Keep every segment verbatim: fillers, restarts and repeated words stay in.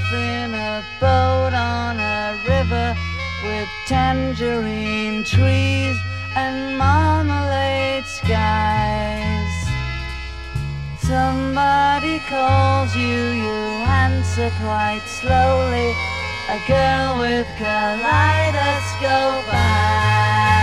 in a boat on a river with tangerine trees and marmalade skies. Somebody calls you, you answer quite slowly. A girl with kaleidoscope eyes.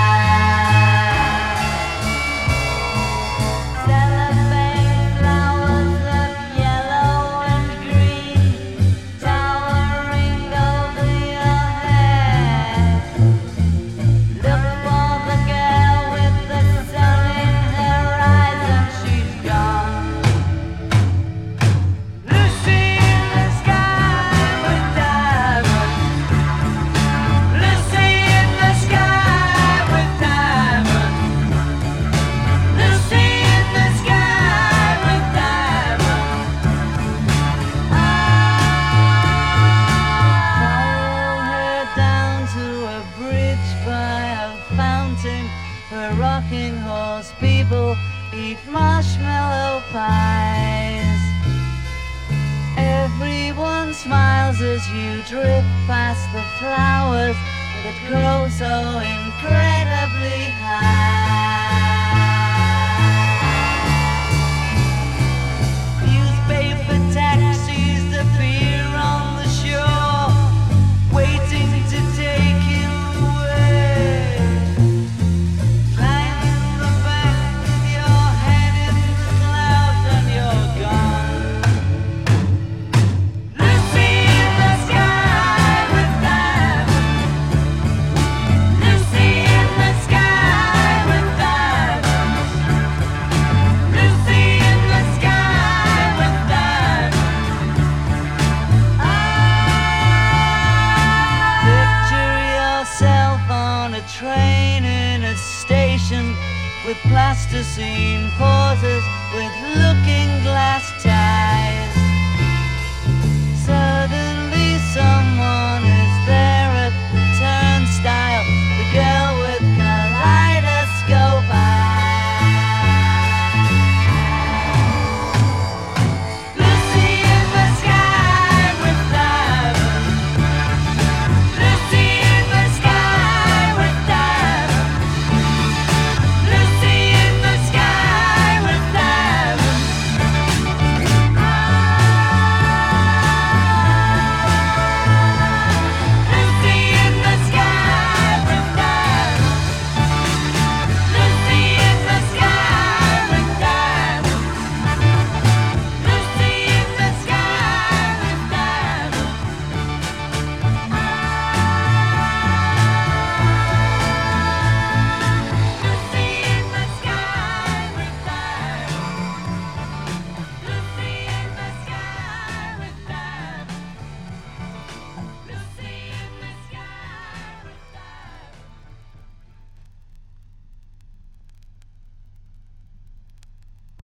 Her rocking horse people eat marshmallow pies. Everyone smiles as you drift past the flowers that grow so incredibly high. Newspaper taxis appear on the shore, waiting to take you away. Train in a station with plasticine pauses with looking glass towers.